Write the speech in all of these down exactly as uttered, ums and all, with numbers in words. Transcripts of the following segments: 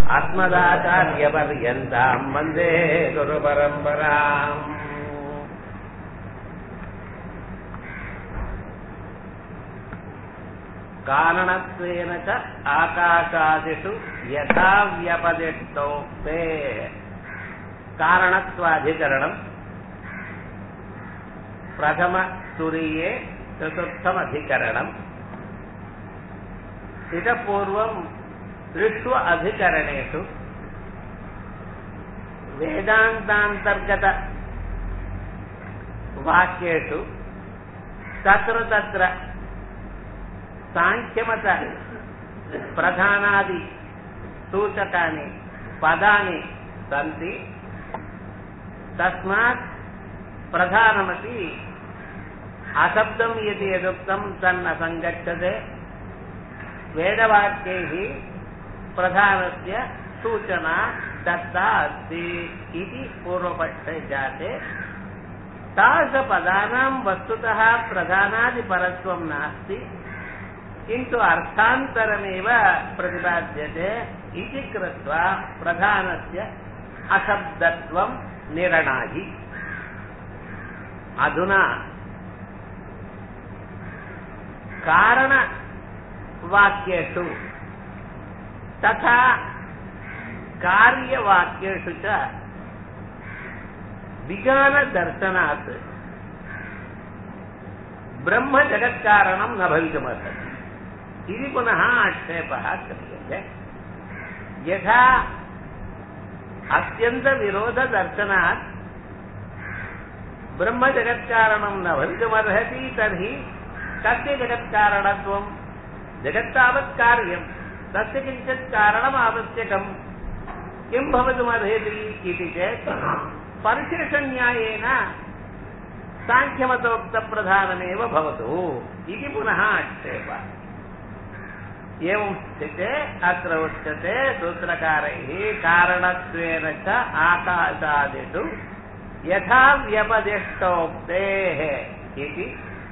अस्मदाचार्यपर्यन्ताम् वन्दे गुरुपरम्पराम्. कारणत्वेन च आकाशादिषु यथा व्यपदिष्टोक्ते. कारणत्वाधिकरणम् प्रथम तुरीये चतुर्थमधिकरणम्. इतः पूर्वं त्रिषु अधिकरणेषु वेदान्तान्तर्गत वाक्येषु तत्र तत्र सांख्यमत प्रधानादि सूचकानि पदानि सन्ति. तस्मात् प्रधानमपि अशब्दं यदि यदुक्तं तन्न संगच्छते. वेदवाक्यैः प्रधानस्य सूचना दत्ता अस्ति इति पूर्वपक्षे जाते. तादृशपदानां वस्तुतः प्रधानादिपरत्वं नास्ति, किन्तु अर्थान्तरमेव प्रतिपाद्यते इति कृत्वा प्रधानस्य अशब्दत्वं निरणायि. अधुना कारणवाक्येषु तथा कार्यवाक्येषु च विज्ञानदर्शनात् ब्रह्म जगत्कारणं न भवितुमर्हति इति पुनः आक्षेपः क्रियते. यथा अत्यन्तविरोधदर्शनात् ब्रह्म जगत्कारणं न भवितुमर्हति, तर्हि कस्य जगत्कारणत्वं? जगत्तावत् कार्यं, तस्य किञ्चित् कारणम् आवश्यकं. किं भवितुमर्हति इति चेत् परिशेषन्यायेन साङ्ख्यमतोक्तप्रधानमेव भवतु इति पुनः आक्षेपः. एवं स्थिते अत्र उच्यते सूत्रकारैः कारणत्वेन च आकाशादिषु यथा व्यपदिष्टोक्तेः इति.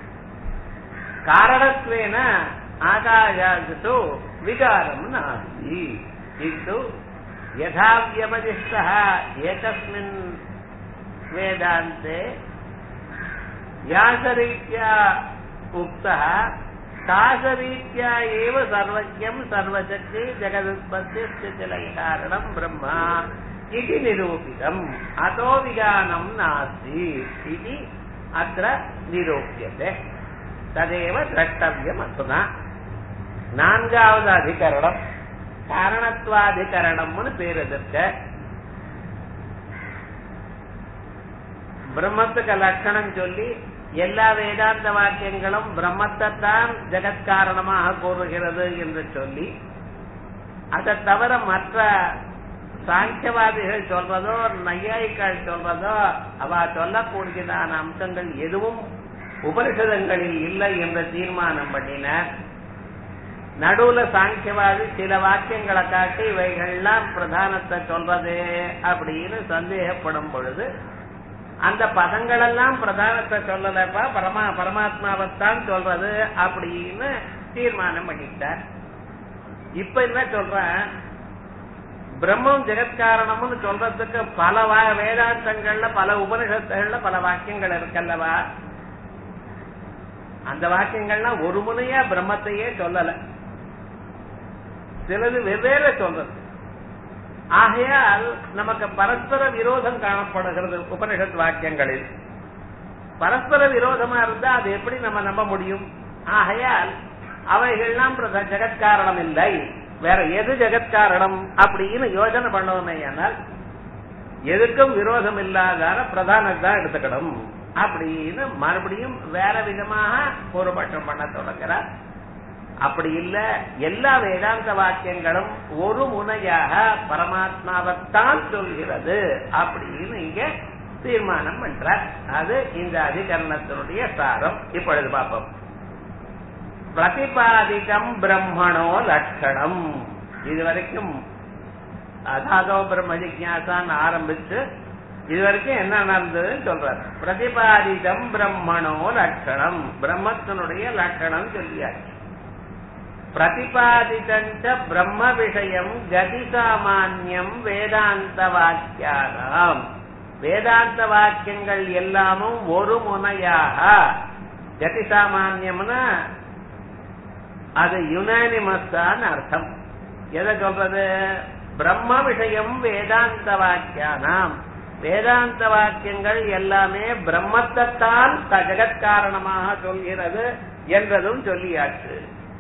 कारणत्वेन आकाशादिषु विकारं नास्ति, किन्तु यथा व्यपदिष्टः एकस्मिन् वेदान्ते व्यासरीत्या उक्तः तादृशरीत्या एव सर्वज्ञं सर्वशक्ति जगदुत्पत्तिस्थितिलयकारणं ब्रह्म इति निरूपितम्. अतो विज्ञानं नास्ति इति अत्र निरूप्यते. तदेव द्रष्टव्यम्. अधुना நான்காவது அதிகரணம் காரணத்துவாதிகரணம்னு பேர். எதற்கு? பிரம்மத்துக்கு லட்சணம் சொல்லி எல்லா வேதாந்த வாக்கியங்களும் பிரம்மத்தைத்தான் ஜெகத்காரணமாக கூறுகிறது என்று சொல்லி, அதை தவிர மற்ற சாங்கியவாதிகள் சொல்றதோ நையாயிகள் சொல்றதோ அவ சொல்லக்கூடியதான அம்சங்கள் எதுவும் உபனிஷதங்களில் இல்லை என்று தீர்மானம் பண்ணினார். நடுவுல சாங்கியவாதி சில வாக்கியங்களை காட்டி இவைகள்லாம் பிரதானத்தை சொல்றது அப்படின்னு சந்தேகப்படும் பொழுது, அந்த பதங்களெல்லாம் பிரதானத்தை சொல்லலப்பா, பரமா பரமாத்மாவைத்தான் சொல்றது அப்படின்னு தீர்மானம் பண்ணிட்டார். இப்ப என்ன சொல்றேன், பிரம்மம் ஜெகத்காரணம்னு சொல்றதுக்கு பல வேதாந்தங்கள்ல பல உபனிஷத்துகள்ல பல வாக்கியங்கள் இருக்கல்லவா. அந்த வாக்கியங்கள்லாம் ஒரு முனையா பிரம்மத்தையே சொல்லல, சிலது வெவ்வேறு சொல்றது. ஆகையால் நமக்கு பரஸ்பர விரோதம் காணப்படுகிறது உபனிஷத் வாக்கியங்களில். பரஸ்பர விரோதமா இருந்தா அது எப்படி நம்ம நம்ப முடியும்? ஆகையால் அவைகள்லாம் ஜெகத்காரணம் இல்லை, வேற எது ஜெகத்காரணம் அப்படின்னு யோசனை பண்ணோமேயானால் எதுக்கும் விரோதம் இல்லாத பிரதானத்தை தான் எடுத்துக்கணும் அப்படின்னு மறுபடியும் வேற விதமாக பூர்வபட்சம் பண்ண தொடங்குறார். அப்படி இல்ல, எல்லா வேதாந்த வாக்கியங்களும் ஒரு முனையாக பரமாத்மாவைத்தான் சொல்கிறது அப்படின்னு இங்க தீர்மானம் பண்றார். அது இந்த அதிகரணத்தினுடைய சாரம். இப்பொழுது பார்ப்போம். பிரதிபாதிகம் பிரம்மணோ லட்சணம். இதுவரைக்கும் அதாதோ பிரம்ம ஜிக்ஞாசான்னு ஆரம்பிச்சு இதுவரைக்கும் என்ன நடந்ததுன்னு சொல்றாரு. பிரதிபாதிதம் பிரம்மணோ லட்சணம், பிரம்மத்தினுடைய லட்சணம் சொல்லியாச்சு. பிரதிபாதிதஞ்ச பிரம்ம விஷயம் கதி சாமான்யம் வேதாந்த வாக்கியானாம். வேதாந்த வாக்கியங்கள் எல்லாமும் ஒரு முனையாக, கதி சாமான்யம்னா அது யுனானிமஸ் தான் அர்த்தம். எதை சொல்றது? பிரம்ம விஷயம் வேதாந்த வாக்கியானாம். வேதாந்த வாக்கியங்கள் எல்லாமே பிரம்மத்தைத்தான் ஜெகத்காரணமாக சொல்கிறது என்றதும் சொல்லியாச்சு.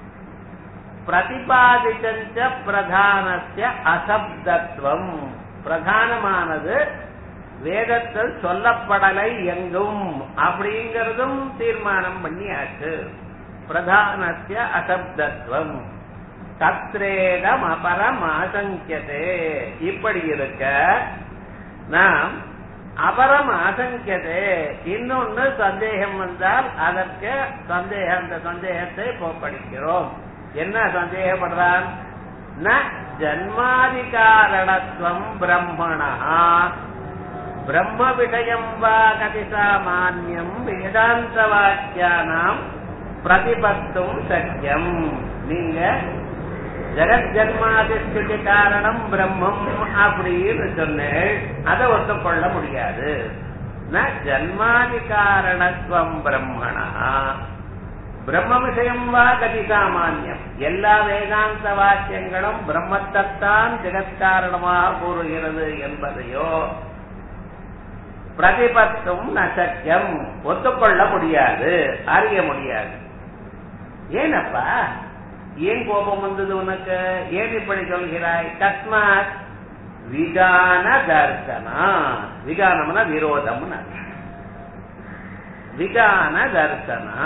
பிரதிபாதிச்ச பிரதானஸ்ய அசப்தத்துவம். பிரதானமானது வேதத்தில் சொல்லப்படலை எங்கும் அப்படிங்கறதும் தீர்மானம் பண்ணியாச்சு. பிரதானஸ்ய அசப்தத்துவம் தத்ரேதம் அபரம் ஆசங்கியதே. இப்படி இருக்க நாம் அபரம் ஆசங்கியதே, இன்னொன்னு சந்தேகம் வந்தால் அதற்கு சந்தேகம், அந்த சந்தேகத்தை போக்கடிக்கிறோம். என்ன சந்தேகப்படுறான்? ந ஜன்மாதிகாரணத்துவம் பிரம்மணா பிரம்ம விஷயம் வா கதி சாமான்யம் வேதாந்த வாக்கியானாம் பிரதிபத்தும் சக்கியம். நீங்க ஜெகத் ஜன்மாதிஸ்திதி காரணம் பிரம்மம் அப்படின்னு சொன்னேன், அதை ஒத்துக்கொள்ள முடியாது. ந ஜன்மாதி காரணத்துவம் பிரம்மணா பிரம்ம விஷயம் வா கதி சாமான்யம். எல்லா வேதாந்த வாக்கியங்களும் பிரம்மத்தைத்தான் ஜெகத்காரணமாக கூறுகிறது என்பதையோ பிரதிபத்தும் நசக்கியம், ஒத்துக்கொள்ள முடியாது, அறிய முடியாது. ஏனப்பா, ஏன் கோபம் வந்தது உனக்கு? ஏன் இப்படி சொல்கிறாய்? கஸ்மாத் விகான தர்சனா. விகானம்னா விரோதம்னு. விகான தர்சனா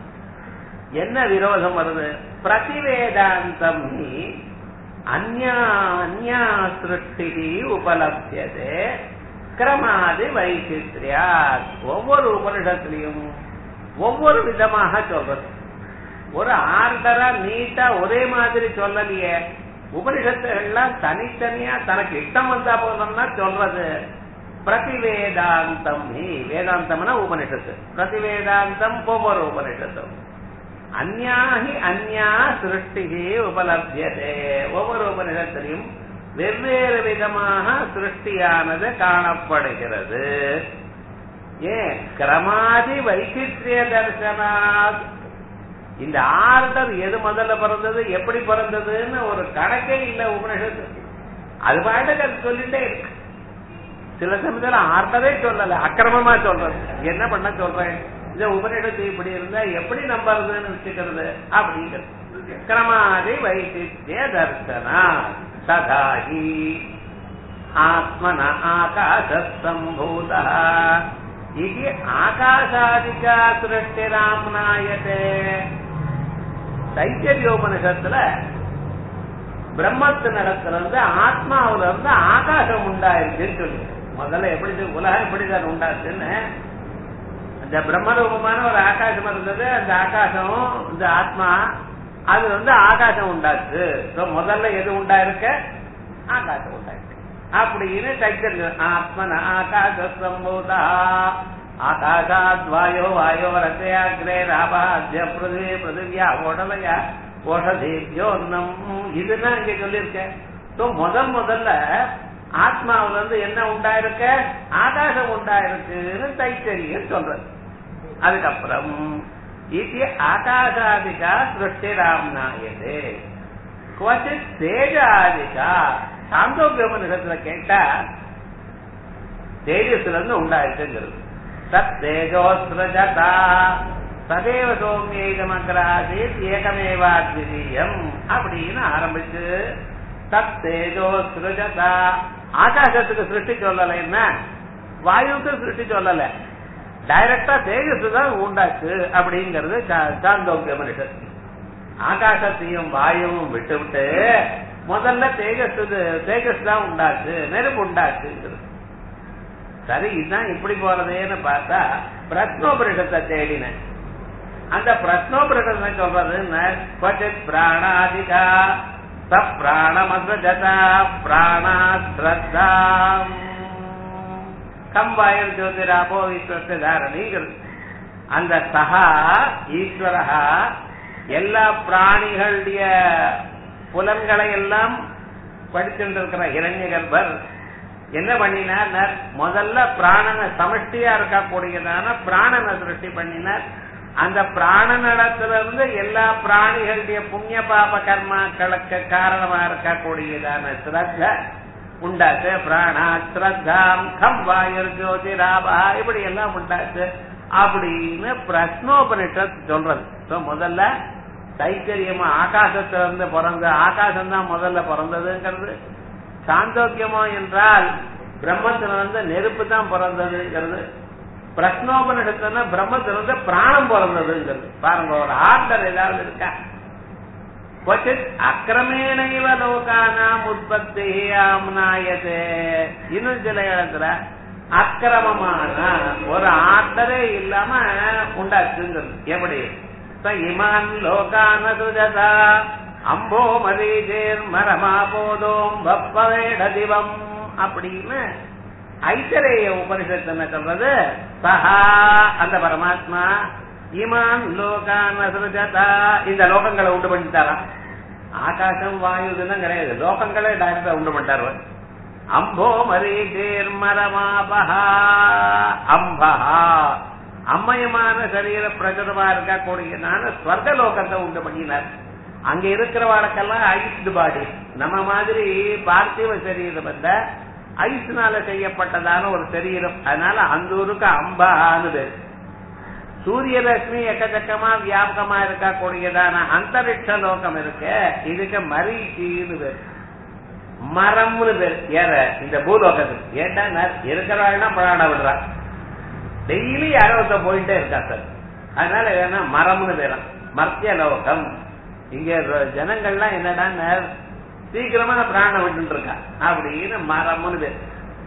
என்ன விரோதம் வருது? பிரதிவேதாந்தம் அந்யா அந்யா சிருஷ்டி உபலப்யதே கிரமாதி வைசித்ரியா. ஒவ்வொரு உபனிஷத்திலையும் ஒவ்வொரு விதமாக சொல்றது. ஒரு ஆர்டரா நீட்டா ஒரே மாதிரி சொல்லலையே. உபனிஷத்துகள்லாம் தனித்தனியா தனக்கு இஷ்டம் வந்தா போதும்னா சொல்றது. பிரதிவேதாந்தம், வேதாந்தம்னா உபனிஷத்து, பிரதிவேதாந்தம் ஒவ்வொரு உபனிஷத்தும். அந்யாஹி அந்யா சிருஷ்டி உபலப்யதே. ஒவ்வொரு உபனிஷத்திலையும் வெவ்வேறு விதமாக சிருஷ்டியானது காணப்படுகிறது. ஏன்? கிரமாதி வைசித்ரிய தர்சனாத். இந்த ஆர்டர் எது முதல்ல பிறந்தது, எப்படி பிறந்ததுன்னு ஒரு கணக்கே இல்ல உபனிஷத்து. அது பாட்டுக்கு அது சொல்லிட்டே இருக்கு. சில சமயத்துல ஆர்டரே சொல்லல, அக்கிரமமா சொல்றது. என்ன பண்ண சொல்றேன்? இந்த உபனிஷத்து இப்படி இருந்தா எப்படி நம்புறதுன்னு வச்சுக்கிறது அப்படிங்கிறது. கிரமாதி வைசித்ய தர்சனா ததாஹி ஆத்மன ஆகாச சம்பூதா இது ஆகாசாதிகா சிருஷ்டிராம்னாயதே. தைத்திரியோபனிஷத்துல பிரம்மத்து நடக்கிறது ஆத்மாவில இருந்து ஆகாசம் உண்டாயிருக்குன்னு சொல்லி. முதல்ல எப்படி உலகம் எப்படிதான் உண்டாச்சுன்னு, அந்த பிரம்மரூபமான ஒரு ஆகாசம் இருந்தது. அந்த ஆகாசம், இந்த ஆத்மா, அது வந்து ஆகாசம் உண்டாச்சு. முதல்ல எது உண்டாயிருக்க? ஆகாசம் உண்டாயிருக்கு அப்படின்னு தைத்திரியம். ஆத்மன ஆகாச சம்பூதா ஆகாசாத் வாயோ வாயோ ரசயாக்ரே ராபாத்ய பிருதிவி பிருதிவியா ஓடலையா ஓஷதீப்யோன்னம். இதுதான் இங்க சொல்லியிருக்கேன். முதல் முதல்ல ஆத்மாவில இருந்து என்ன உண்டாயிருக்க? ஆகாசம் உண்டாயிருக்குன்னு தைத்தரியம் சொல்றது. அதுக்கப்புறம் இது ஆகாசாதிகா சிருஷ்டிராம்னாயதே குவச்சித் தேஜாதிகா. சாந்தோக்கியோபனிஷத்துல கேட்டா தேஜஸ்ல இருந்து உண்டாயிருக்குங்கிறது. தத் தேஜோஸ்ரஜதா சதேவ சௌமியமக்ராசீத் ஏகமேவாத்விதீயம் அப்படின்னு ஆரம்பிச்சு தத் தேஜோஸ்ரஜதா. ஆகாசத்துக்கு சிருஷ்டி சொல்லல, என்ன வாயுக்கு சிருஷ்டி சொல்லல, டைரக்டா தேஜஸ் தான் உண்டாச்சு அப்படிங்கிறது சாந்தோக்கியோபனிஷத்து. ஆகாசத்தையும் வாயுவும் விட்டு விட்டு முதல்ல தேஜஸ் தேஜஸ் தான் உண்டாச்சு, நெருப்பு உண்டாச்சு. சரி, இதுதான் இப்படி போறதேன்னு பார்த்தா பிரஸ்னோபனிஷத்தை தேடினேன். அந்த பிரஸ்னோபனிஷத்தை சொல்றது பிராணாதிகா பிராணமஸ்ரஜதா பிராணாஸ்ரத்தா கம்பாயம் ஜோதிராபோ ஈஸ்வரத்தை தாரணிங்கிறது. அந்த சஹா ஈஸ்வரஹா எல்லா பிராணிகளுடைய புலன்களை எல்லாம் படிச்சுருக்கிற இரண்ய கர்ப்பர் என்ன பண்ணினார்? முதல்ல பிராணனை சமஷ்டியா இருக்கக்கூடியதான பிராணனை சிருஷ்டி பண்ணினார். அந்த பிராணனிடத்திலிருந்து எல்லா பிராணிகளுடைய புண்ணிய பாப கர்மாக்களுக்கு காரணமா இருக்கக்கூடியதான ஸ்ரத்த உண்டாச்சு. பிராணா ஸ்ரத்தாம் கம் வாயுர் ஜோதிராபா இப்படி எல்லாம் உண்டாச்சு அப்படின்னு பிரஸ்னோபனிஷத் சொல்றது. முதல்ல தைத்தரியமா ஆகாசத்திலிருந்து பிறந்த ஆகாசம் தான் முதல்ல பிறந்ததுங்கிறது. சாந்தோக்கியமோ என்றால் பிரம்மத்திலிருந்து நெருப்பு தான் பிறந்ததுங்கிறது. பிரஸ்னோபனிஷத்துனா பிரம்மத்திலிருந்து பிராணம் பிறந்ததுங்கிறது. பாருங்க, ஒரு ஆர்டர் ஏதாவது இருக்கா? அக்கிரமேணைவ லோகானாம் உற்பத்தி ஆம்னாயதே. இன்னும் சில இடத்துல அக்கிரமமான ஒரு ஆர்டரே இல்லாம உண்டாச்சுங்கிறது. எப்படி? இமான் லோகான சுஜதா அம்போ மரீஜேர் மரமா போதோம் வப்பவேட திவம் அப்படின்னு ஐத்தரேய உபனிஷத்து என்ன சொல்றது? சஹா அந்த பரமாத்மா இமான் லோகான சுஜதா இந்த லோகங்களை உண்டு பண்ணிட்டாராம். ஆகாசம் வாயு இதெல்லாம் கிடையாது, லோகங்களே டைரக்டா உண்டு பண்ணிட்டாரு. அம்போ மரீஜேர் மரமாபஹா அம்பஹா அம்மயமான சரீர பிரகடமா இருக்கக்கூடியதான ஸ்வர்க லோகத்தை உண்டு பண்ணினார். அங்க இருக்கிறவாளுக்கெல்லாம் ஐஸ்டு பாடி, நம்ம மாதிரி பார்த்திவ சரீரம் அல்ல, ஐஸ்னால செய்யப்பட்டதான ஒரு சரீரம். அதனால அந்த ஊருக்கு அம்பான்னு சூரிய ரஷ்மி எக்கச்சக்கமா வியாபகமா இருக்கக்கூடியதான அந்தரிக்ஷ லோகம் இருக்கு. இதுக்கு மரீச்சின்னு பேர், மரம்னு பேர். ஏற இந்த பூலோகத்துக்கு ஏன்னா இருக்கிறவாள்னா பிராண விடுறா, டெய்லி யாரோ போயிட்டே இருக்கா சார். அதனால ஏன்னா மரம்னு பேரும் மர்த்திய லோகம். இங்க ஜனங்கள்லாம் என்னடா சீக்கிரமா பிராணம் விட்டு இருக்கா அப்படின்னு மரம்னு பேர்.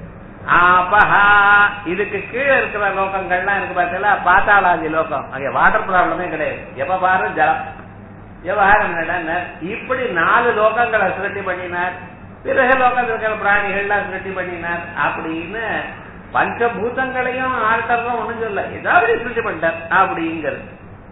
ஆபஹா இதுக்கு கீழே இருக்கிற லோகங்கள்லாம் இருக்கு பார்த்தீங்களா, பாத்தாளாதி லோகம். அங்க வாட்டர் ப்ராப்ளமே கிடையாது, எப்ப பாரு ஜலம். விவகாரம் என்னடா இப்படி நாலு லோகங்களை சிருஷ்டி பண்ணினார். பிறகு லோகத்தில் இருக்கிற பிராணிகள்லாம் சிருஷ்டி பண்ணினார் அப்படின்னு பஞ்சபூதங்களையும் ஆழ்த்தம் ஒண்ணும் சொல்ல, ஏதாவது சிருஷ்டி பண்ணிட்டார் அப்படிங்கிறது.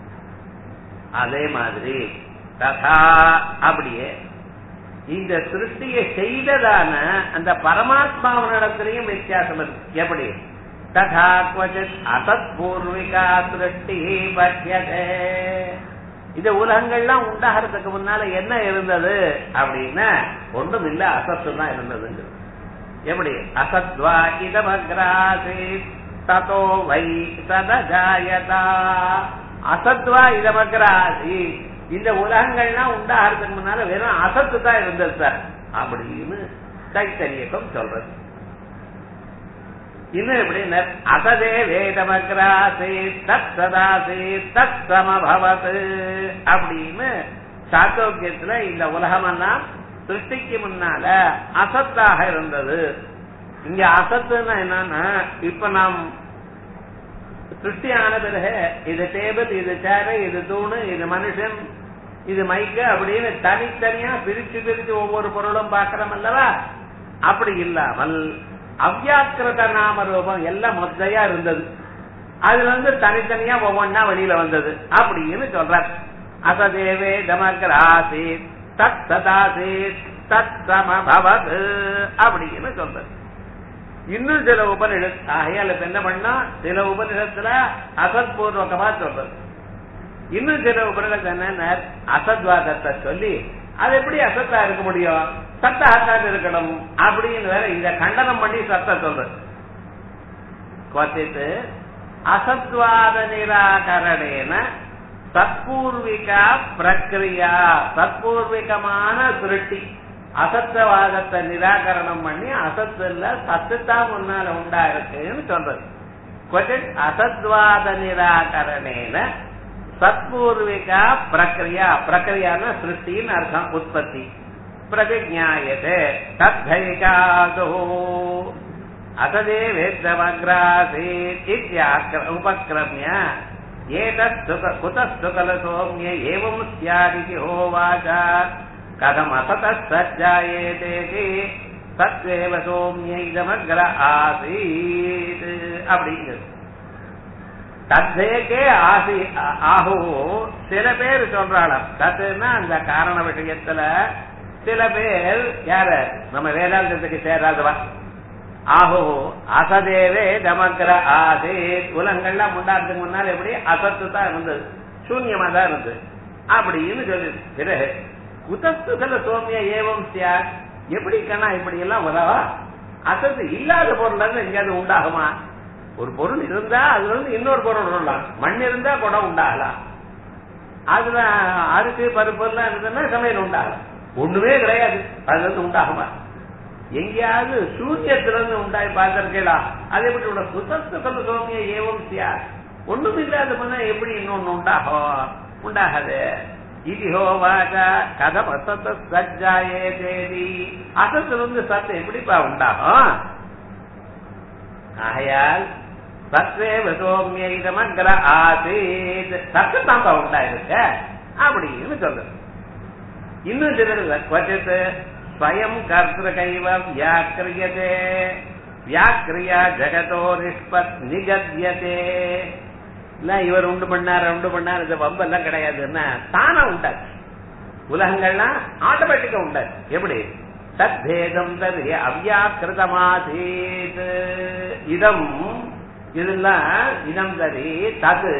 அதே மாதிரி ததா அப்படியே இந்த சிருஷ்டியை செய்ததான அந்த பரமாத்மாவனிடத்திலையும் வித்தியாசம் இருக்கு. எப்படி? ததா குவச்சித் அசத் பூர்விகா சிருஷ்டி பட்யதே. இந்த உலகங்கள்லாம் உண்டாகிறதுக்கு முன்னால என்ன இருந்தது அப்படின்னா ஒன்றும் இல்ல, அசத்து தான் இருந்ததுங்கிறது. எப்படி? அசத்வா இதமக்ராசி ததோ வை சதஜாயதா. அசத்வா இதமக்ராசி இந்த உலகங்கள்லாம் உண்டாகிறதுக்கு முன்னால வெறும் அசத்து தான் இருந்தது சார் அப்படின்னு தைத்தரியக்கம் சொல்றது. இன்னும் எப்படி? அசதே வேதமக்ராசி தத் சதாசி தத் சமபவத் அப்படின்னு சாத்தோக்கியத்துல இந்த உலகமெல்லாம் சிருஷ்டிக்கு முன்னால அசத்தாக இருந்தது. இங்க அசத்துன்னா என்னன்னா, இப்ப நாம் சிருஷ்டி ஆன பிறகு இது டேபிள், இது சேரு, இது தூணு, இது மனுஷன், இது மைக்கு அப்படின்னு தனித்தனியா பிரிச்சு பிரிச்சு ஒவ்வொரு பொருளும் பாக்கிறோம் அல்லவா? அப்படி இல்லாமல் அவ்யாக்கிருத நாம ரூபம் எல்லாம் மொத்தையா இருந்தது. அதுல இருந்து தனித்தனியா ஒவ்வொன்னா வெளியில வந்தது அப்படின்னு சொல்றார். அசதேவே தமக்ராசி தத் சதாசி தத் சமபவத் அப்படின்னு சொல்றது. இன்னும் சில உபநிஷத் ஆகையால என்ன பண்ணா, சில உபநிஷத்துல அசத்பூர்வகமா சொல்றது. இன்னும் சில உபநிஷத்து என்ன அசத்வாதத்தை சொல்லி அது எப்படி அசத்தா இருக்க முடியும், சத்தாக இருக்கணும் அப்படின்னு வேற இந்த கண்டனம் பண்ணி சத்த சொல்றது. குவச்சித் அசத்வாத நிராகரணேன சத்பூர்விகா பிரக்ரியா, சத்பூர்விகமான சிருஷ்டி அசத்தவாதத்தை நிராகரணம் பண்ணி அசத்துல சத்துத்தான் முன்னால உண்டா இருக்குன்னு சொல்றது. குவச்சித் அசத்வாத நிராகரணேன சத்பூர்விகா பிரக்ரியா, பிரக்ரியான சிருஷ்டின்னு அர்த்தம், உற்பத்தி. பிரதிஜாயதே தத்வைகாதோ அசதே வேத்தமக்ராசீத் உபக்ரமிய ஏதஸ்து குதஸ்து கல சோம்ய ஏவம் ஸ்யாதிதி ஹோவாச கதம் அசதஸ் சஜ்ஜாயேதேதி தத்வேவ சோம்ய இதமக்ர ஆசீத் அப்படிங்கிறது. தத்தேக்கே ஆசி ஆஹு சில பேர் சொல்றாளாம். தத்துன்னா அந்த காரண விஷயத்துல சில பேர் யார நம்ம வேதாந்தத்துக்கு சேராதவா. ஆஹோ அசதேவே தமக்கிர ஆசே உலகங்கள்லாம் உண்டாடுறதுக்கு முன்னால் எப்படி அசத்து தான் இருந்தது, சூன்யமா தான் இருந்தது அப்படின்னு சொல்லி பிறகு குதஸ்துல சோமிய ஏவம் சியா எப்படி கண்ணா இப்படி எல்லாம் உதவா அசத்து இல்லாத பொருள் இருந்து எங்கேயாவது உண்டாகுமா? ஒரு பொருள் இருந்தா அதுல இருந்து இன்னொரு பொருள் வரலாம். மண் இருந்தா கூட உண்டாகலாம். அதுல அரிசி பருப்பு எல்லாம் இருந்ததுன்னா சமையல் உண்டாகலாம். ஒண்ணுமே கிடையாது அதுல இருந்து உண்டாகுமா? எங்கேயாவது சூரியத்திலிருந்து உண்டாய் பார்த்திருக்கா? அது எப்படி உள்ள சுத்தத்துல சோமிய ஏவம் சியா ஒண்ணும் இல்லாத பண்ண எப்படி இன்னொன்னு உண்டாகும்? உண்டாகாது. இதிஹோ வாசா கதம் அசத்த சஜ்ஜாயே தேதி அசத்திலிருந்து சத்து எப்படிப்பா உண்டாகும்? ஆகையால் சத்வேவ சோமிய இதமக்ர ஆசீத் சத்து தாம்பா உண்டாயிருக்க அப்படின்னு சொல்றது. இன்னும் சிலர் ஸ்வயம் கர்த்திருகைவ வியாக்கிரியதே வியாக்கிரியா ஜகதோ நிஷ்பத் நிகத்யதே. இல்ல இவர் உண்டு பண்ணார் உண்டு பண்ணார் இந்த வம்பெல்லாம் கிடையாதுன்னா தானா உண்டாச்சு. உலகங்கள்லாம் ஆட்டோமேட்டிக்கா உண்டாச்சு. எப்படி தத்பேதம் தது அவ்யாக்கிருதமாசீத் இதம் இதெல்லாம் இதம் தரி தது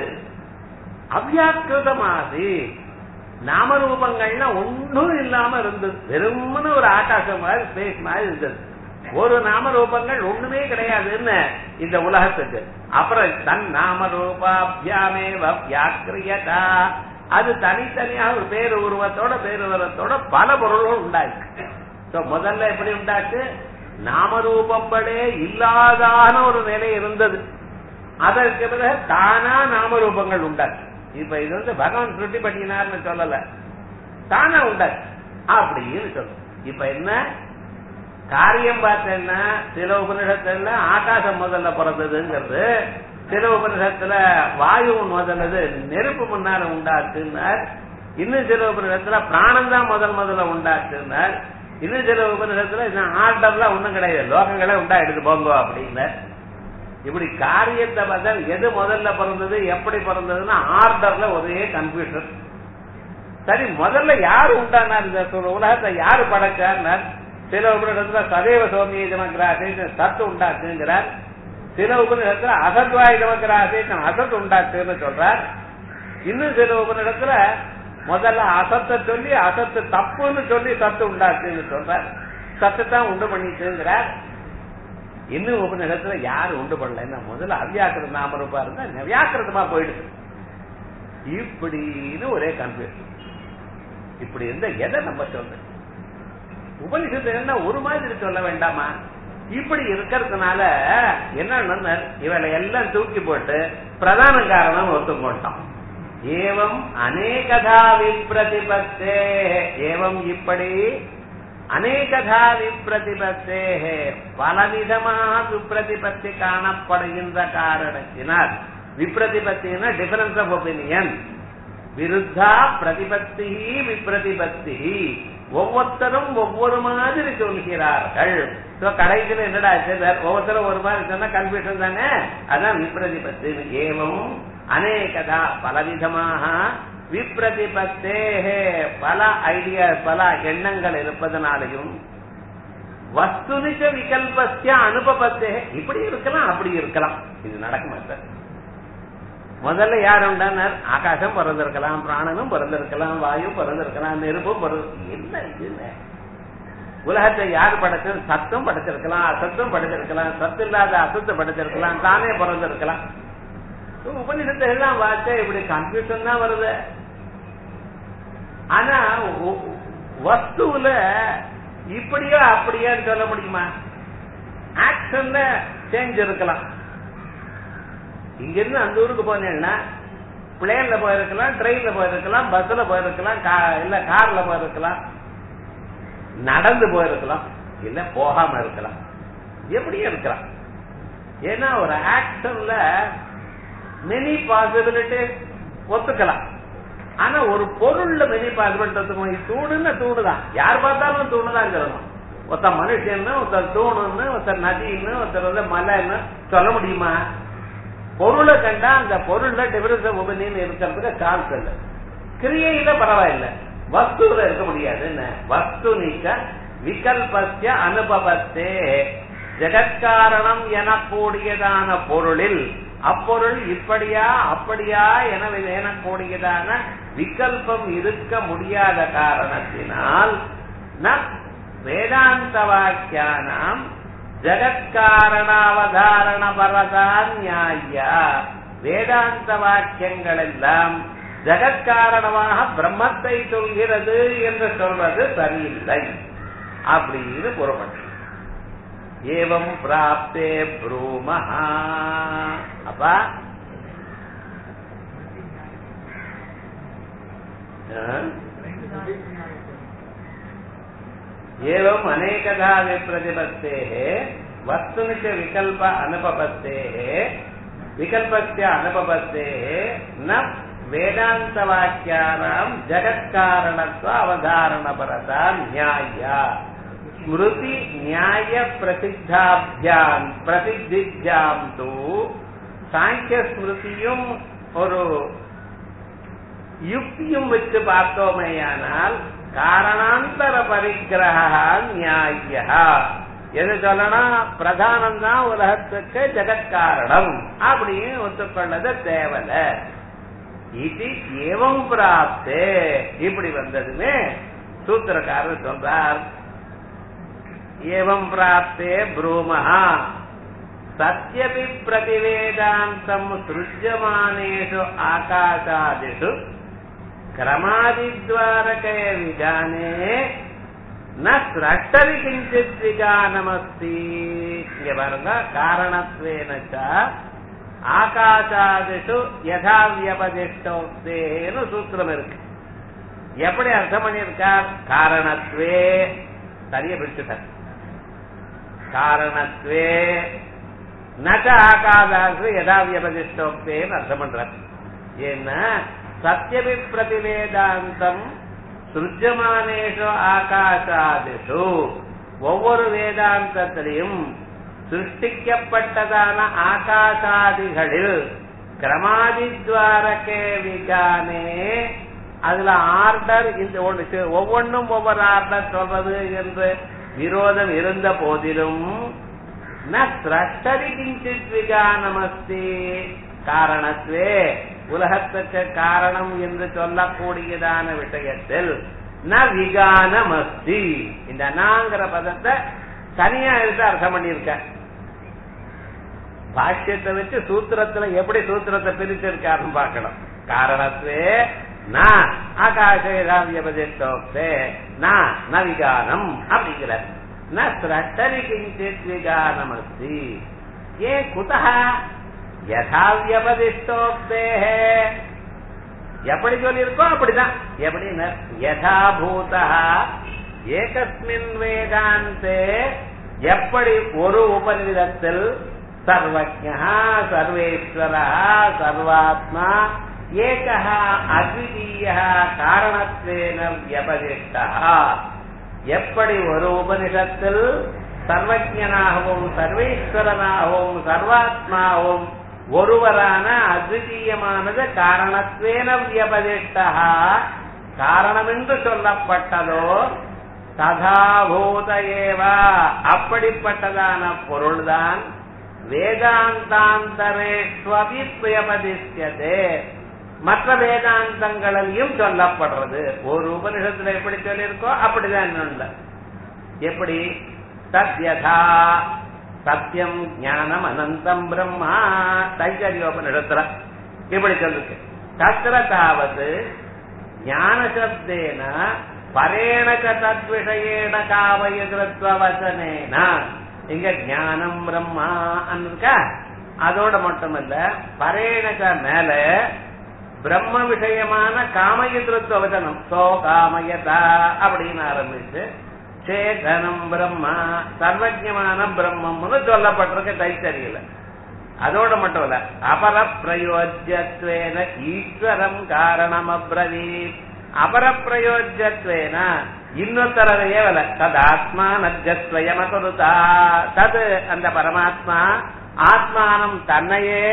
அவ்யாக்கிருதமாசி நாமரூபங்கள்னா ஒன்றும் இல்லாம இருந்தது. வெறும்னு ஒரு ஆகாசம் மாதிரி ஸ்பேஸ் மாதிரி இருந்தது. ஒரு நாமரூபங்கள் ஒண்ணுமே கிடையாதுன்னு இந்த உலகத்துக்கு. அப்புறம் தன் நாமரூபாபியாமே வியாக்கிரியதா அது தனித்தனியாக ஒரு பேரு உருவத்தோட பேருவரத்தோட பல பொருள்கள் உண்டாச்சு. முதல்ல எப்படி உண்டாச்சு? நாமரூபப்படே இல்லாதான ஒரு நிலை இருந்தது. அதற்கு பிறகு தானா நாமரூபங்கள் உண்டாச்சு. இப்ப இது வந்து பகவான் சுருட்டி பண்ணினார்னு சொல்லல, தானா உண்டாச்சு அப்படின்னு சொல்லும். இப்ப என்ன காரியம் பார்த்தேன்னா சில உபநிஷத்துல ஆகாசம் முதல்ல பிறந்ததுங்கிறது, சில உபநிஷத்துல வாயு முதல்லது நெருப்பு முன்னால உண்டாச்சுன்னார், இன்னும் சில உபநிஷத்துல பிராணம் தான் முதல் முதல்ல உண்டாச்சுன்னார், இன்னும் சில உபநிஷத்துல ஆர்டர்லாம் ஒண்ணும் கிடையாது லோகங்களே உண்டாயிடுது போங்கோ அப்படின்னு. இப்படி காரியத்தை பார்த்தா எது முதல்ல பிறந்தது எப்படி பிறந்ததுன்னா ஆர்டர்ல ஒரே கன்ஃபியூஷன். சரி முதல்ல யாரு உண்டானார்? இந்த உலகத்தை யாரு படைச்சார்? சில உபநிஷத்துல சதைவ சோமிய நமக்ராசை சத்து உண்டாச்சுங்கிறார். சில உபநிஷத்துல அசத்வாய் நமக்ராசை அசத்து உண்டாச்சுன்னு சொல்றார். இன்னும் சில உபநிஷத்துல முதல்ல அசத்தை சொல்லி அசத்து தப்புன்னு சொல்லி சத்து உண்டாச்சுன்னு சொல்றார். சத்து தான் உண்டு பண்ணிட்டுங்கிறார். இன்னும் உபநிஷத்துல யாரு உண்டு பண்ணல, முதல்ல அவ்யாக்கிருத நாமரூபா இருந்தா வியாக்கிருதமா போயிடுது. இப்படின்னு ஒரே கன்ஃபியூஷன். இப்படி இருந்தா எதை நம்ம சொல்ற? உபநிஷத்துல ஒரு மாதிரி சொல்ல வேண்டாமா? இப்படி இருக்கிறதுனால என்ன இவளை எல்லாம் தூக்கி போட்டு பிரதான காரணம் ஒத்துக்கொண்டான். ஏவம் அநேகதா விப்ரதிபத்தே ஏவம் இப்படி அநேகதா விப்ரதிபத்தே பலவிதமாக விப்ரதிபத்தி காணப்படுகின்ற காரணத்தினால் விப்ரதிபத்தினா டிஃபரன்ஸ் ஆஃப் ஒப்பீனியன் விருத்தா பிரதிபத்தி விப்ரதிபத்தி ஒவ்வொருத்தரும் ஒவ்வொரு மாதிரி சொல்கிறார்கள். கடைசியில் என்னடா ஒவ்வொருத்தரும் ஒரு மாதிரி சொன்னா கன்ஃபியூஷன் தானே, அதான் விப்ரதிபத்தி. ஏவம் அநேகதா பலவிதமாக விப்ரதிபத்தே பல ஐடியா பல எண்ணங்கள் இருப்பதனாலையும் வஸ்துனிச்ச விகல்பஸ்ய அனுபவத்தே இப்படி இருக்கலாம் அப்படி இருக்கலாம். இது நடக்குமா சார்? முதல்ல யார் உண்டானார்? ஆகாசம் பிறந்திருக்கலாம், பிராணனும் பிறந்திருக்கலாம், வாயு பிறந்திருக்கலாம், நெருப்பும் பிறந்த என்ன இது? உலகத்தை யார் படைச்சது? சத்தம் படைச்சிருக்கலாம், அசத்தும் படைச்சிருக்கலாம், சத்து இல்லாத அசத்தை படைச்சிருக்கலாம், தானே பிறந்திருக்கலாம். உபநிஷத்தை எல்லாம் வார்த்தை இப்படி கன்ஃபியூஷன் தான் வருது. ஆனா வஸ்துல இப்படியோ அப்படியே சொல்ல முடியுமா? ஆக்ஷன்ல சேஞ்ச் இருக்கலாம். இங்க இருந்து அந்த ஊருக்கு போனேன்னா பிளேன்ல போயிருக்கலாம், ட்ரெயின்ல போயிருக்கலாம், பஸ்ல போயிருக்கலாம், இல்ல கார்ல போயிருக்கலாம், நடந்து போயிருக்கலாம், இல்ல போகாம இருக்கலாம், எப்படியும் இருக்கலாம். ஏன்னா ஒரு ஆக்ஷன்ல மெனி பாசிபிலிட்டி ஒத்துக்கலாம். ஆனா ஒரு பொருள்ல மெனி பாசிபிலிட்டி ஒத்துக்கணும். இது தூணுன்னு தூணுதான், யார் பார்த்தாலும் தூணுதான் சொல்லணும். ஒருத்தர் மனுஷன்னு, ஒருத்தர் தூணுன்னு, ஒருத்தர் நதின்னு, ஒருத்தர் வந்து மலைன்னு சொல்ல முடியுமா? பொருளை கண்டா அந்த பொருள்ல டிஃபரன்ஸ் ஆஃப் ஒபினியன் இருக்கிறதுக்கு சான்ஸ் இல்லை. கிரியையில பரவாயில்ல, வஸ்துல இருக்க முடியாது. வஸ்து நீக்க விகல்பஸ்ய அனுபவத்தே ஜெகத்காரணம் எனக்கூடியதான பொருளில் அப்பொருள் இப்படியா அப்படியா என எனக்கூடியதான விகல்பம் இருக்க முடியாத காரணத்தினால் வேதாந்த வாக்கியானாம் ஜெகத்காரணாவதாரண பரதான் நியாயா, வேதாந்த வாக்கியங்கள் எல்லாம் ஜெகத்காரணமாக பிரம்மத்தை சொல்கிறது என்று சொல்வது சரியில்லை அப்படின்னு புறப்பட்டு ஏவம் பிராப்தே ப்ரூமஹா. அப்பா ஏவம் அநேகதா விப்ரதிபத்தேः வஸ்துனிச்ச விகல்ப அனுபவத்தேः விகல்பஸ்ய அனுபவத்தேः ந வேதாந்த வாக்கியானாம் ஜகத்காரணத்வ அவதாரணபரதா நியாயா ஸ்மிருதி நியாய பிரசித்தாபியாம் பிரசித்திஜாம் தூ சாங்கிய ஸ்மிருதியும் ஒரு யுக்தியும் வச்சு பார்த்தோமேயானால் காரணாந்தர பரிகிரக நியாயா. எது சொல்லணும்? பிரதானம் தான் உலகத்துக்கு ஜெகத்காரணம் அப்படின்னு ஒத்துக்கொள்ளது தேவல. இது ஏவம் பிராப்தே இப்படி வந்ததுமே சூத்திரக்காரர் சொல்றார், ஏவம் பிராப்தே ப்ரூமஹா சத்யபி பிரதிவேதாந்தம் சృజ్యమానేషు ஆகாசாதிஷு கிரமாதித்வாரகே விஜானே ந ஸ்ரஷ்டரி கிஞ்சித் விஜானமஸ்தி. இங்க பாருங்க, காரணத்வேனச்ச ஆகாசாதிஷு யதா வியபதிஷ்டோக்தேன்னு சூத்திரம் இருக்கு. எப்படி அர்த்தம் பண்ணியிருக்கார்? காரணத்வே சரியா பிடிச்சுட்டார். காரணத்வே நக ஆகாதாசு யதா வியபதிஷ்டோக்தேன்னு அர்த்தம் பண்றார். ஏன்னா சத்யபி பிரதிவேதாந்தம் சృజ్యమానేషు ஆகாசாதிஷு ஒவ்வொரு வேதாந்தத்திலையும் சிருஷ்டிக்கப்பட்டதான ஆகாசாதிகளில் கிரமாதித்வாரகே விஜானே அதுல ஆர்டர் இந்த ஒவ்வொன்றும் ஒவ்வொரு ஆர்டர் சொல்றது என்று விரோதம் இருந்த போதிலும் ந ஸ்ரஷ்டரி கிஞ்சித் விஜானமஸ்தி காரணத்வே உலகத்துக்கு காரணம் என்று சொல்லக்கூடியதான விஷயத்தில் ந விகானமஸ்தி. இந்த நாங்கிற பதத்தை தனியா எடுத்து அர்த்தம் பண்ணியிருக்க. பாஷ்யத்தை வச்சு சூத்திரத்துல எப்படி சூத்திரத்தை பிரிச்சிருக்காருன்னு பார்க்கணும். காரணத்வே ந ஆகாசோக்தே ந விகானம் அப்படிங்கிற ந ஸ்ரஷ்டரி கிஞ்சித் விகானமஸ்தி. ஏ குதஹ யதா வியபதிஷ்டோக்தே எப்படி சொல்லியிருக்கோம் அப்படிதான். எப்படின்னு யதா பூதா ஏகஸ்மின் வேதாந்தே எப்படி ஒரு உபநிடத்தில் சர்வஜ்ஞா சர்வேஸ்வரா சர்வாத்மா ஏகஹ அத்விதீயः காரணத்வேன வியபதிஷ்டா எப்படி ஒரு உபனிஷத்தில் சர்வஜனாகவும் சர்வேஸ்வரனாகவும் சர்வாத்மாவும் ஒருவரான அத்விதீயமானது காரணத்வேன வியபதிஷ்டா காரணம் என்று சொல்லப்பட்டதோ ததாபூத ஏவா அப்படிப்பட்டதான பொருள்தான் வேதாந்தாந்தரேஷ்வபி வியபதிஷ்யதே மற்ற வேதாந்தங்களிலும் சொல்லப்படுறது. ஒரு உபனிஷத்துல எப்படி சொல்லியிருக்கோ அப்படிதான் இன்னொன்று. எப்படி தத்யதா சத்தியம் ஞானம் அனந்தம் பிரம்மா தைத்தரியோபனிஷத்துல இப்படி சொல்லுக்கு தத்ர தாவது ஞான சப்தேன பரேணக தத்விஷயேன காவயத்வவசனேன இங்க ஞானம் பிரம்மா இருக்கா. அதோட மட்டுமல்ல பரேணக மேல பிரம்ம விஷயமான காமயத்ருத்வ வசனம் சோ காமயதா அப்படின்னு ஆரம்பிச்சு சேதனம் பிரம்மா சர்வஜமான பிரம்மம்னு சொல்லப்பட்டிருக்க தைத்தறியல. அதோட மட்டும் இல்ல அபர பிரயோஜ்யத்வேன ஈஸ்வரம் காரணம் அப்ரவீத் அபர பிரயோஜ்யத்வேன இன்னொருத்தரையே வல தது ஆத்மா நஜத்வயமகுருதா தது அந்த பரமாத்மா ஆத்மானம் தன்னையே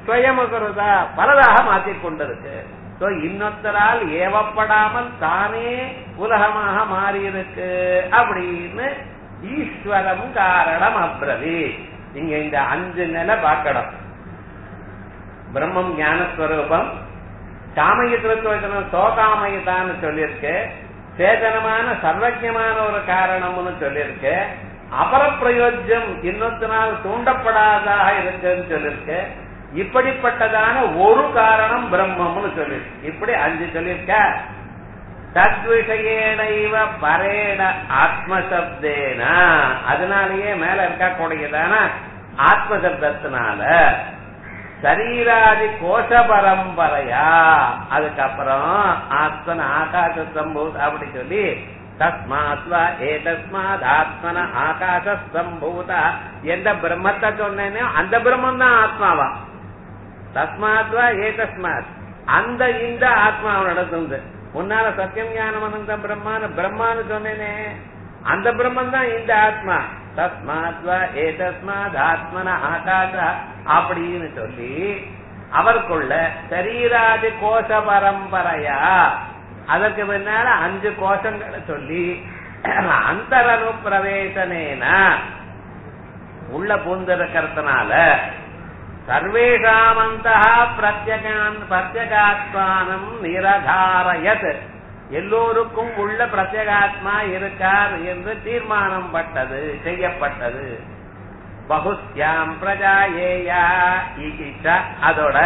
ஸ்வயமகுருதா பலதாக மாற்றிக் கொண்டிருக்கு. இன்னொத்தரால் ஏவப்படாமல் தானே உலகமாக மாறி இருக்கு அப்படின்னு ஈஸ்வரம் காரணம் அப்ரவி. இங்க இந்த அஞ்சு நிலை பார்க்கணும். பிரம்மம் ஞானஸ்வரூபம், காமயத்துவம் சோகாமயதான்னு சொல்லியிருக்கு, சேதனமான சர்வஜமான ஒரு காரணம்னு சொல்லியிருக்கு, அபரப்பிரயோஜம் இன்னொத்தினால் தூண்டப்படாததாக இருக்குன்னு சொல்லியிருக்கு, இப்படிப்பட்டதான ஒரு காரணம் பிரம்மம்னு சொல்லியிருக்கு. இப்படி அஞ்சு சொல்லியிருக்க. தத்விஷயேனைவ பரேண ஆத்மசப்தேன, அதனாலேயே மேல இருக்கக்கூடியதான ஆத்மசப்தத்தினால சரீராதி கோஷ பரம்பரையா, அதுக்கப்புறம் ஆத்மன ஆகாச சம்பூத் அப்படி சொல்லி தஸ்மாத்வா ஏதஸ்மாத் ஆத்மன ஆகாச சம்பூத எந்த பிரம்மத்தை சொன்னேனோ அந்த பிரம்மம் தான் ஆத்மாவா. தஸ்மாத்வா ஏதஸ்மாத் அந்த இந்த ஆத்மாவோட உன்னால சத்தியம் ஞானம் அனந்த பிரம்மான பிரம்மான்னு சொன்னேனே அந்த பிரம்மன் தான் இந்த ஆத்மா. தஸ்மாத்வா ஏதஸ்மாத் ஆத்மன ஆகாச அப்படின்னு சொல்லி அவருக்குள்ள சரீராதி கோஷ பரம்பரையா, அதற்கு பின்னால அஞ்சு கோஷங்களை சொல்லி அந்தரனு பிரவேசனேன உள்ள பூந்திருக்கிறதுனால சர்வேஷாமந்தா பிரத்யகான் பிரத்யகாத்மானம் நிரதாரயத், எல்லோருக்கும் உள்ள பிரத்யேகாத்மா இருக்கார் என்று தீர்மானம் பட்டது செய்யப்பட்டது. பகுஸ்யாம் பிரஜாயேயா ஈகிச்சா, அதோட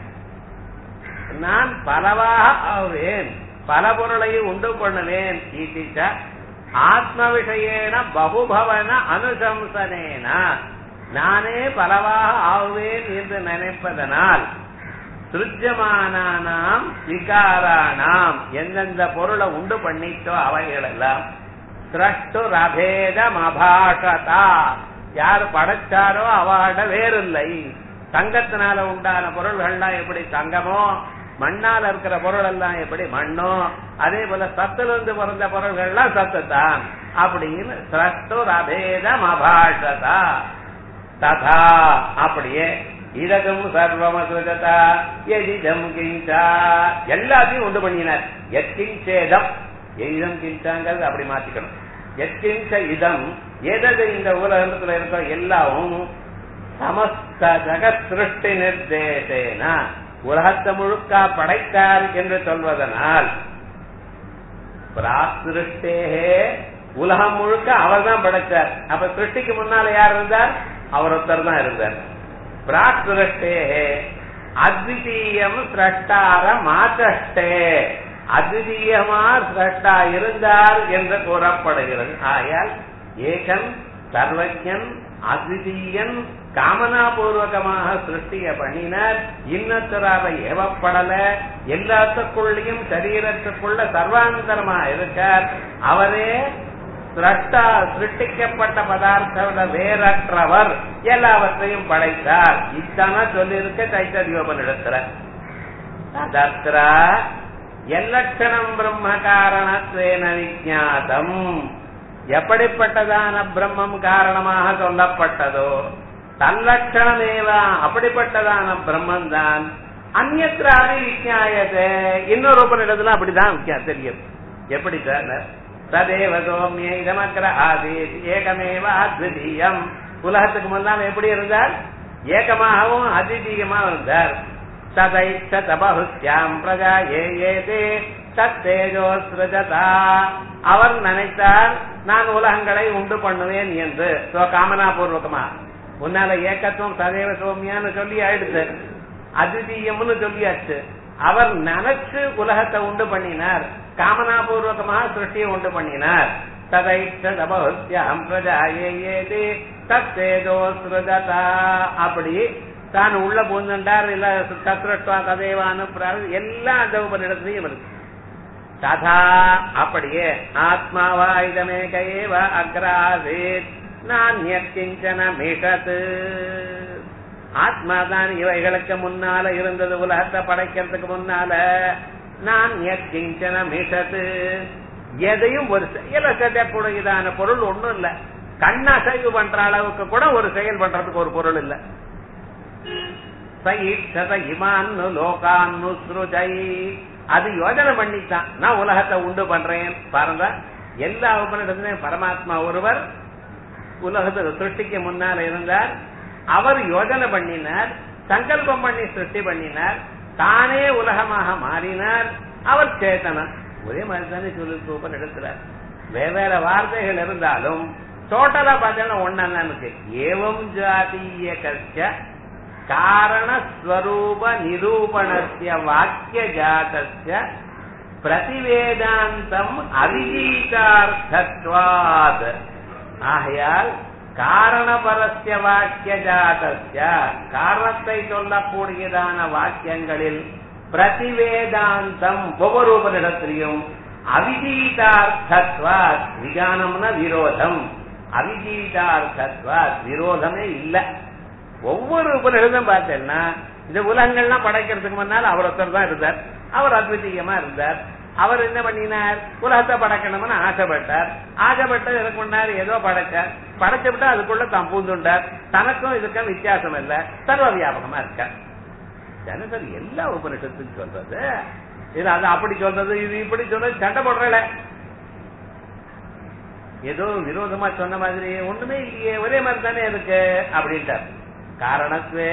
நான் பலவாக ஆவேன், பல பொருளையும் உண்டு பண்ணுவேன். ஈகிச்சா ஆத்ம விஷயேன பகுபவன அனுசம்சனேன, நானே பலவாக ஆவேன் என்று நினைப்பதனால் சுருஜமானாம் விகாராணாம் எந்தெந்த பொருளை உண்டு பண்ணிட்டோ அவைகளெல்லாம் சிரஷ்டு ரபேதம் அபாஷதா, யார் படைச்சாரோ அவட வேறில்லை. தங்கத்தினால உண்டான பொருள்கள்லாம் எப்படி தங்கமோ, மண்ணால் இருக்கிற பொருள் எல்லாம் எப்படி மண்ணோ, அதே போல சத்திலிருந்து பிறந்த பொருள்கள்லாம் சத்துத்தான் அப்படின்னு சிரஷ்டு ரபேதம் அபாஷதா. ததா அப்படியே இதகம் சர்வமசுஜதா எதிதம் கிஞ்சா எல்லாத்தையும் உண்டு பண்ணினார். எத்கிஞ்சேதம் எதிதம் கிஞ்சாங்கிறது அப்படி மாத்திக்கணும். எத்கிஞ்ச இதம் எதது இந்த உலகத்துல இருக்க எல்லாவும் சமஸ்த ஜகத் சிருஷ்டி நிர்தேசேன உலகத்தை முழுக்க படைத்தார் என்று சொல்வதனால் பிராசிருஷ்டேகே உலகம் முழுக்க அவர் தான் படைத்தார். அப்ப சிருஷ்டிக்கு முன்னால யார் இருந்தார்? அவர் ஒருத்தர் தான் இருந்தார். பிராக்திருஷ்டேகே அத்விதீயம் சிரஷ்டார மாற்றஷ்டே, அத்விதீயமா சிரஷ்டா இருந்தார் என்று கூறப்படுகிறது. ஆயால் ஏகன் சர்வஜன் அத்விதீயன் காமனாபூர்வகமாக சிருஷ்டிய பண்ணினார். இன்னத்தராக ஏவப்படல, எல்லாத்துக்குள்ளையும் சரீரத்துக்குள்ள சர்வாந்தரமா இருக்கார். அவரே சிரஷ்டா, சிருஷ்டிக்கப்பட்ட பதார்த்த வேறற்றவர், எல்லாவற்றையும் படைத்தார். இத்தான சொல்லியிருக்க தைத்தரியோபனிடத்துல தத்ர எல்லட்சணம் பிரம்ம காரணத்வேன விஜாதம், எப்படிப்பட்டதான பிரம்மம் காரணமாக சொல்லப்பட்டதோ தல்லட்சணமேவா அப்படிப்பட்டதான பிரம்மன் தான் அந்நியத்ராணி விஜாயதே, இன்னொரு உபனிடத்துல அப்படிதான் தெரியும். எப்படி சார்? ததேவ சோமிய இதமக்ர ஆதீத் ஏகமேவ அத்விதீயம், உலகத்துக்கு முன்னால் எப்படி இருந்தார்? ஏகமாகவும் அத்விதீயமாக இருந்தார். ததைச்ச தபஹுஸ்யாம் பிரஜா ஏதே தத்தேஜோஸ்ருஜதா, அவர் நினைத்தார் நான் உலகங்களை உண்டு பண்ணுவேன் என்று. காமனாபூர்வகமா உன்னால ஏகத்துவம் சதேவ சோமியான்னு சொல்லி ஆயிடுச்சு, அத்விதீயம்னு சொல்லியாச்சு. அவர் நினைச்சு உலகத்தை உண்டு பண்ணினார், காமனாபூர்வகமாக சிருஷ்டியை உண்டு பண்ணினார். ததைச்சம் பிரஜா ஏதே தத்தேஜோஸ்ருஜதா, அப்படி தான் உள்ள பூந்தார். இல்ல தத்ரட்வா ததேவான்னு எல்லாம் அந்த உபரிடத்திலையும் இருக்கு. ததா அப்படியே ஆத்மாவா இதமேகேவ அக்ராசீத் நான்யக்கிஞ்சன மிஷத், ஆத்மாதான் இவைகளுக்கு முன்னால இருந்தது, உலகத்தை படைக்கிறதுக்கு முன்னால. நான் யக்கிஞ்சன மிஷத், எதையும் ஒரு செயலை செய்யக்கூடியதான பொருள் ஒண்ணும் இல்ல. கண்ணசைவு பண்ற அளவுக்கு கூட ஒரு செயல் பண்றதுக்கு ஒரு பொருள் இல்ல. சயிஷத இமான்னு லோகான்னு ஸ்ருஜை. அது யோஜனை பண்ணித்தான் நான் உலகத்தை உண்டு பண்றேன். பாருங்க, எல்லா உபநிடத்திலும் பரமாத்மா ஒருவர் உலகத்தை சிருஷ்டிக்கு முன்னால் இருந்தார். அவர் யோஜனை பண்ணினார், சங்கல்பம் பண்ணி சிருஷ்டி பண்ணினார், தானே உலகமாக மாறினார். அவர் சேத்தனம். ஒரே மாதிரி தானே சொல்லி உபநிடத்துல வெவ்வேறு வார்த்தைகள் இருந்தாலும் டோட்டலா பார்த்தீங்கன்னா ஒன்னா இருக்கு. ஏவம் ஜாதீய கஷ்ட காரணஸ்வரூப நிரூபணஸ்ய வாக்கிய ஜாதஸ்ய பிரதிவேதாந்தம் அவிஜீதார்த்தத்வாத். ஆகையால் காரணபரஸ்ய வாக்கிய ஜாதஸ்ய காரணத்தை சொல்லக்கூடியதான வாக்கியங்களில் பிரதிவேதாந்தம் ஒவ்வொரு உபநிடத்திலையும் அவிஜீதார்த்தத்வாத். விகானம்னா விரோதம், அவிஜீதார்த்தத்வாத் விரோதமே இல்ல. ஒவ்வொரு உபநிடத்தும் பார்த்தேன்னா இந்த உலகங்கள்லாம் படைக்கிறதுக்கு முன்னால் அவர் ஒருத்தர் தான் இருந்தார். அவர் அத்விதீயமா இருந்தார். அவர் என்ன பண்ணினார், உலகத்தை படைக்கணும்னு ஆசைப்பட்டார். ஆசைப்பட்டு இதுக்கு முன்னாடி ஏதோ படைச்சார். படைச்சு விட்டா அதுக்குள்ள தான் பூந்துண்டார். தனக்கும் இதுக்கும் வித்தியாசம் இல்ல, சர்வ வியாபகமா இருக்கார். சார் எல்லா உபநிஷத்துக்கும் சொல்றது இது அது அப்படி சொல்றது இது இப்படி சொல்றது சண்டை போடுறல. ஏதோ விரோதமா சொன்ன மாதிரி ஒண்ணுமே இல்லையே, ஒரே மாதிரி தானே இருக்கு அப்படின்ட்டார். காரணத்துவே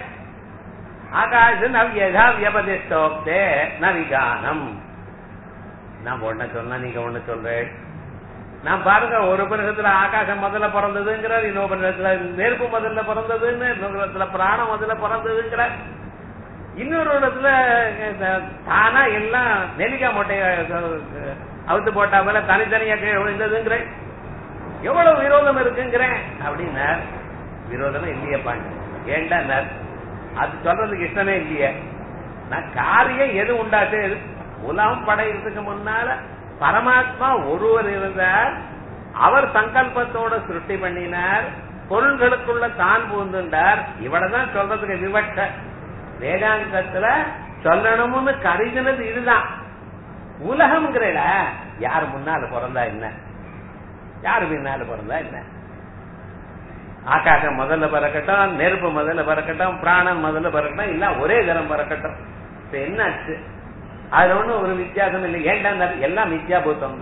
ஆகாஷ நவ்யதா வியபதிஷ்டோக்தே நவிகானம். நான் ஒண்ணு சொன்னா நீங்க ஒண்ணு சொல்றேன். நான் பாருங்க, ஒரு உபநிஷத்துல ஆகாசம் முதல்ல பிறந்ததுங்கிறார், இன்னொரு உபநிஷத்துல நெருப்பு முதல்ல பிறந்ததுன்னு, இன்னொரு இடத்துல பிராணம் முதல்ல பிறந்ததுங்கிறார், இன்னொரு இடத்துல தானா எல்லாம் நெல்லிக்கா மொட்டைய அவுத்து போட்டா போல தனித்தனியா விழுந்ததுங்கிற. எவ்வளவு விரோதம் இருக்குங்கிறேன் அப்படின்னா விரோதமே இல்லையப்பா. ஏண்டா அது சொல்றதுக்கு இஷ்டமே இல்லையே. நான் காரியம் எது உண்டாச்சு, உலகம் படைகிறதுக்கு முன்னால பரமாத்மா ஒருவர் இருந்தார். அவர் சங்கல்பத்தோட சிருஷ்டி பண்ணினார். பொருள்களுக்குள்ள தான் பூந்துண்டார். இவ்வளவுதான் சொல்றதுக்கு விவட்ச. வேதாந்தத்துல சொல்லணும்னு கருதினது இதுதான். உலகம்ங்கிற யாரு முன்னால பிறந்தா என்ன, யாரு பின்னால பிறந்தா என்ன, ஆகாசம் முதல்ல பறக்கட்டும், நெருப்பு முதல்ல பறக்கட்டும், பிராணம் முதல்ல பறக்கட்டும், இல்ல ஒரே தரம் பறக்கட்டும். இப்ப என்னாச்சு, அதுல ஒண்ணும் ஒரு வித்தியாசம் இல்லை. ஏண்டா எல்லாம் மித்யா பூத்தம்.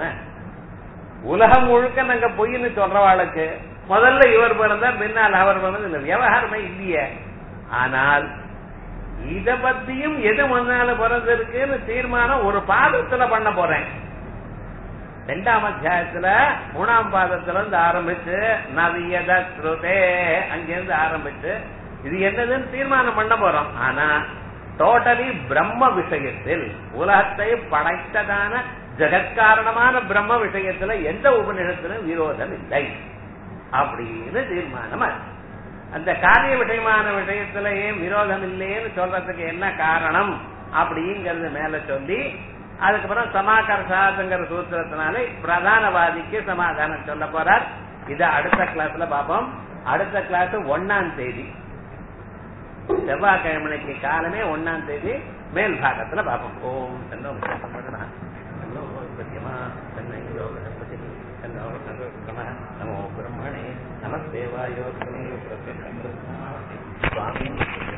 உலகம் முழுக்க நாங்க பொய்ன்னு சொல்றவாளுக்கு முதல்ல இவர் பிறந்தார் பின்னால் அவர் பிறந்தது இல்லை, விவகாரமே இல்லையே. ஆனால் இத பத்தியும் எது முன்னால பிறந்திருக்குன்னு தீர்மானம் ஒரு பாதத்துல பண்ண போறேன். ரெண்டாம் அத்தியாயத்துல மூணாம் பாதத்துல இருந்து ஆரம்பிச்சு நவியத ஸ்ருதே அங்கிருந்து ஆரம்பிச்சு இது என்னதுன்னு தீர்மானம் பண்ண போறோம். ஆனா டோட்டலி பிரம்ம விஷயத்தில், உலகத்தை படைத்ததான ஜெகத்காரணமான பிரம்ம விஷயத்துல எந்த உபநிஷத்திலும் விரோதம் இல்லை அப்படின்னு தீர்மானம். அந்த காரிய விஷயமான விஷயத்துல ஏன் விரோதம் இல்லைன்னு சொல்றதுக்கு என்ன காரணம் அப்படிங்கறது மேல சொல்லி, அதுக்கப்புறம் சமாகர்ஷாதுங்கிற சூத்திரத்தினாலே பிரதானவாதிக்கு சமாதானம் சொல்ல போறார். இத அடுத்த கிளாஸ்ல பாப்போம். அடுத்த கிளாஸ் ஒன்னாம் தேதி செவ்வாய்க்கிழமைக்கு காலமே ஒன்னாம் தேதி மேல் பாகத்துல பாப்போம். ஓம் நமோ பிரம்மணே நமஸ்தேவாயோ சுவாமி